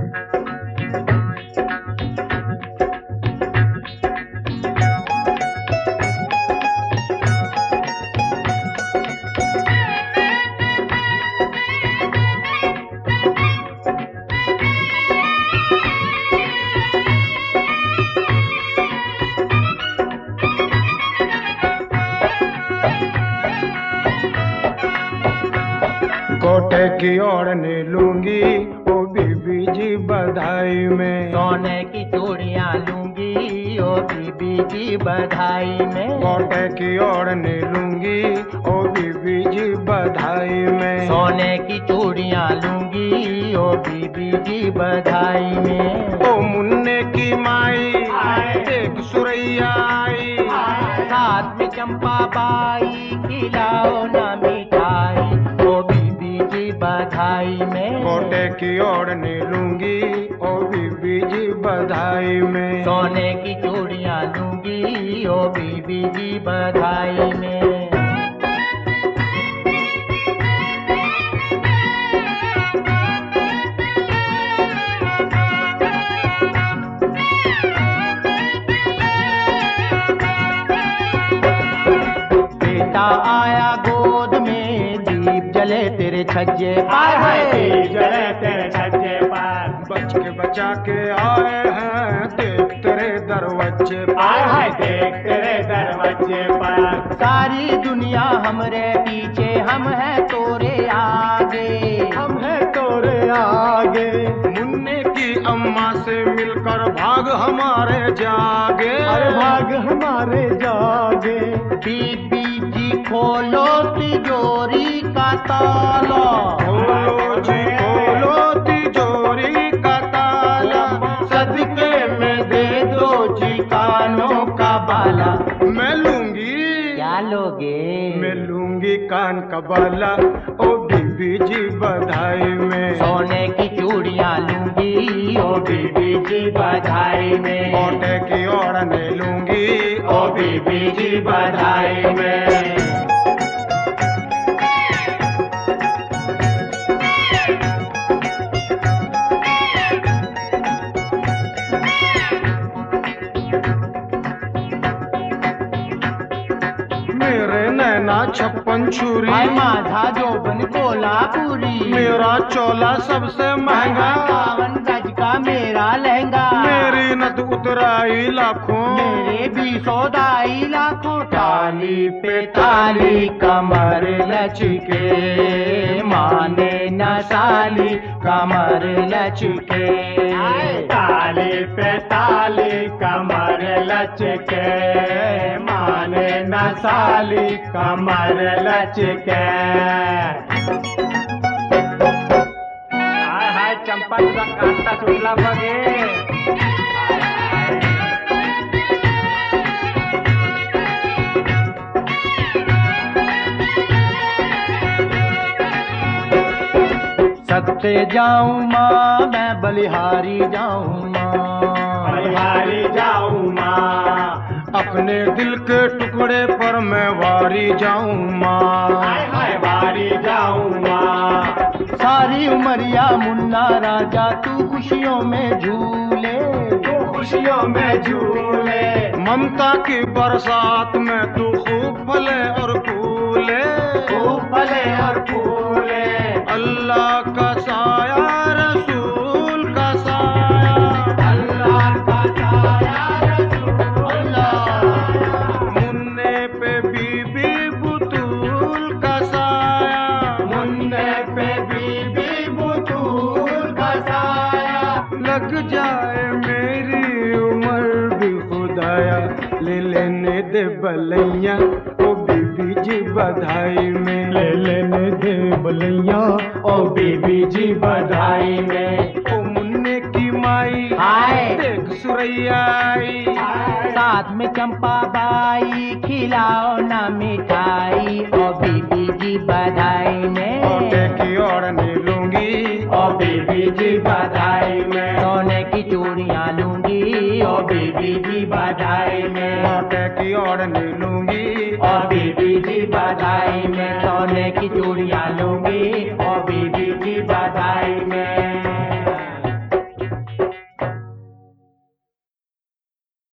कोटे की ओढ़नी लूंगी ओ बीबी जी बधाई में। सोने की चूड़ियां लूंगी ओ बीबी जी बधाई में। कोटे की ओढ़नी लूंगी ओ बीबी जी बधाई में। सोने की चूड़ियां लूंगी ओ बीबी जी बधाई में। ओ मुन्ने की माई देख सुरैया आई, साथ में चंपा बाई खिलाओ ना मिठाई ओ बीबी जी बधाई में। कोटे की ओढ़नी लूंगी ओ बीबी जी बधाई में। सोने की चूड़ियां लूंगी ओ बीबी जी बधाई में। आया गोद में दीप जले तेरे छज्जे पर, दीप जले तेरे छज्जे पर। बच के बचा के आए हैं देख तेरे दरवाजे पर, देख तेरे दरवाजे पर। सारी दुनिया हमरे पीछे हम है तोरे आगे, हम है तोरे आगे। मुन्ने की अम्मा से मिलकर भाग हमारे जागे, अरे भाग हमारे जागे। बीबी जी खोलो तिजोरी का ताला, खोलो जी खोलो तिजोरी का ताला। सदके में दे दो जी कानों का बाला। मैं लूंगी, क्या लोगे? मैं लूंगी कान का बाला ओ बीबी जी बधाई में। सोने की चूड़ियां लूंगी ओ बीबी जी बधाई में। कोटे की ओढ़नी लूंगी ओ बीबी जी बधाई में। मेरे नैना छप्पन छुरी, माझा जोबन कोल्हापुरी। मेरा चोला सबसे महंगा, 52 गज का मेरा लहंगा। मेरी नद उतराई लाखों, मेरे भी सौदाई लाखों। ताली पे ताली कमर लचके, माने न साली कमर लचके। ताली पे ताली कमर लचके, माने न साली कमर लचके। हाय हाय चंपा तुझा कांटा सुटला बगे। सत्ते जाऊं माँ मैं बलिहारी जाऊं माँ, बलिहारी जाऊं माँ। अपने दिल के टुकड़े पर मैं वारी जाऊं माँ, हाय वारी जाऊं माँ। सारी उमरिया मुन्ना राजा तू खुशियों में झूले, तू खुशियों में झूले। ममता की बरसात में तू खूब फले और फूले, खूब फले और फूले। अल्लाह का साया रसूल का साया, अल्लाह का साया रसूल अल्लाह। मुन्ने पे बीबी बुतूल का साया, मुन्ने पे बीबी बुतूल का साया। लग जाए मेरी उम्र भी खुदाया, ले लेने दे बलैया ओ बीबी जी बधाई में। ले लेने दे बलैया ओ बीबी जी बधाई में। ओ मुन्ने की माई हाय देख सुरैया आई, साथ में चंपा बाई खिलाओ ना मिठाई ओ बीबी जी बधाई में। कोटे की ओढ़नी लूंगी ओ बीबी जी बधाई में। सोने की चूड़ियां लूंगी ओ बीबी जी बधाई में। कोटे की ओढ़नी लूंगी ओ बीबी जी बधाई में। सोने की चूड़ियां लूंगी